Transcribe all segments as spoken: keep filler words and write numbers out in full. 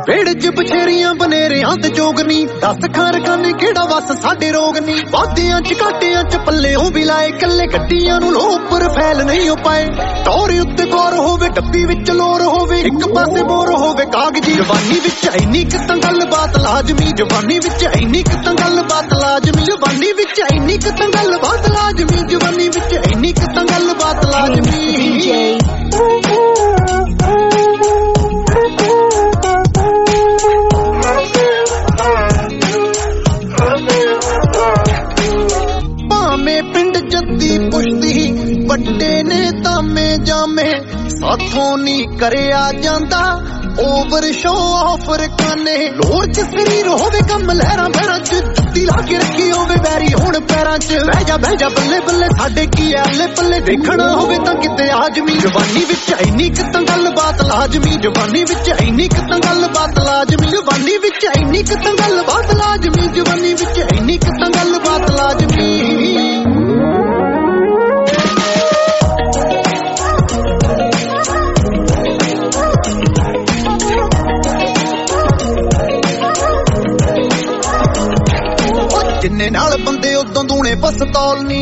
ਵੇੜੇ ਚ ਬਛੇਰੀਆਂ ਬਨੇਰਿਆਂ ਤੇ ਜੋਗਨੀ ਦਸ ਖਾਰ ਖਾਨੇ ਕਿਹੜਾ ਵਸ ਸਾਡੇ ਰੋਗ ਨੀ ਵਾਦਿਆਂ ਚ ਕਾਟਿਆਂ ਚ ਪੱਲਿਓਂ ਵੀ ਲਾਏ ਕੱਲੇ ਗੱਡੀਆਂ ਨੂੰ ਲੋਪਰ ਫੈਲ ਨਹੀਂ ਹੋ ਪਾਏ ਟੋਰ ਉੱਤੇ ਗੌਰ ਹੋਵੇ ਡੱਬੀ ਵਿੱਚ ਲੋਰ ਹੋਵੇ ਇੱਕ ਪਾਸੇ ਮੋਰ ਹੋਵੇ ਕਾਗਜ਼ੀ ਜਵਾਨੀ ਵਿੱਚ ਇੰਨੀ ਕਿ ਤਾਂ ਗੱਲਬਾਤ ਲਾਜ਼ਮੀ ਜਵਾਨੀ ਵਿੱਚ ਇੰਨੀ ਕਿ ਤਾਂ ਗੱਲਬਾਤ ਲਾਜ਼ਮੀ ਜਵਾਨੀ ਵਿੱਚ ਇੰਨੀ ਕਿ ਤਾਂ ਗੱਲਬਾਤ ਲਾਜ਼ਮੀ ਜਵਾਨੀ ਵਿੱਚ ਇੰਨੀ ਕਿ ਤਾਂ ਗੱਲਬਾਤ ਲਾਜ਼ਮੀ ਭਾਵੇਂ ਪਿੰਡ ਜੱਦੀ ਪੁਸ਼ਤੀ ਵੱਡੇ ਨੇ ਤਾਮੇ ਜਾਮੇ ਸਾਥੋਂ ਨੀ ਕਰਿਆ ਜਾਂਦਾ ਓਵਰ ਸ਼ੋ ਆਫਰ ਕਾਨੇ ਲੋਰ ਚ ਸਰੀਰ ਹੋਵੇ ਕੰਮ ਲਹਿਰਾਂ ਬਹਿਰਾਂ ਚ ਜੁੱਤੀ ਲਾ ਕੇ ਰੱਖੀ ਹੋਵੇ ਬੈਰੀ ਹੁਣ ਪੈਰਾਂ ਚ ਬਹਿ ਜਾ ਬਹਿ ਜਾ ਬੱਲੇ ਬੱਲੇ ਸਾਡੇ ਕੀ ਆਲੇ ਪੱਲੇ ਦੇਖਣਾ ਹੋਵੇ ਤਾਂ ਕਿਤੇ ਆਜਮੀ ਜਵਾਨੀ ਵਿੱਚ ਇੰਨੀ ਕਿ ਤਾਂ ਗੱਲਬਾਤ ਲਾਜ਼ਮੀ ਜਵਾਨੀ ਵਿੱਚ ਇੰਨੀ ਕਿ ਤਾਂ ਗੱਲਬਾਤ ਲਾਜ਼ਮੀ ਜਵਾਨੀ ਵਿੱਚ ਇੰਨੀ ਕਿ ਤਾਂ ਗੱਲਬਾਤ ਲਾਜ਼ਮੀ ਜਵਾਨੀ ਵਿੱਚ ਇੰਨੀ ਕਿ ਤਾਂ ਗੱਲਬਾਤ ਲਾਜ਼ਮੀ ਜਿੰਨੇ ਨਾਲ ਬੰਦੇ ਉਦੋਂ ਦੂਣੇ ਪਸਤੌਲ ਨੀ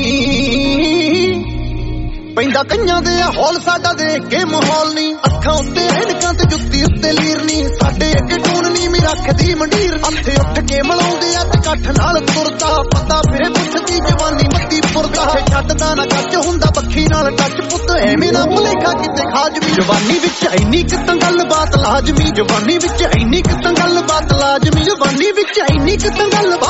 ਪੈਂਦਾ ਕਈਆਂ ਦੇ ਹੌਲ ਸਾਡਾ ਦੇਖ ਕੇ ਮਾਹੌਲ ਨੀ ਅੱਖਾਂ ਉੱਤੇ ਐਨਕਾਂ ਤੇ ਜੁੱਤੀ ਉੱਤੇ ਲੀਰ ਨੀ ਸਾਡੇ ਅੱਗੇ ਟੂਣ ਨੀ ਮੀ ਰੱਖਦੀ ਮੰਡੀਰ ਹੱਥੇ ਉੱਠ ਕੇ ਮਲਾਉਂਦੇ ਆ ਤੇ ਕੱਠ ਨਾਲ ਤੁਰਦਾ ਪਤਾ ਫਿਰੇ ਪੁੱਛਦੀ ਜਵਾਨੀ ਮੱਤੀ ਪੁਰਦਾ ਛੱਡਦਾ ਨਾ ਕੱਚ ਹੁੰਦਾ ਬੱਖੀ ਨਾਲ ਟੱਚ ਪੁੱਤ ਐਵੇਂ ਨਾ ਭੁਲੇਖਾ ਕਿਤੇ ਖਾਜਮੀ ਜਵਾਨੀ ਵਿੱਚ ਇੰਨੀ ਕਿ ਤਾਂ ਗੱਲਬਾਤ ਲਾਜ਼ਮੀ ਜਵਾਨੀ ਵਿੱਚ ਇੰਨੀ ਕਿ ਤਾਂ ਗੱਲਬਾਤ ਲਾਜ਼ਮੀ ਜਵਾਨੀ ਵਿੱਚ ਇੰਨੀ ਕਿ ਤਾਂ ਗੱਲਬਾਤ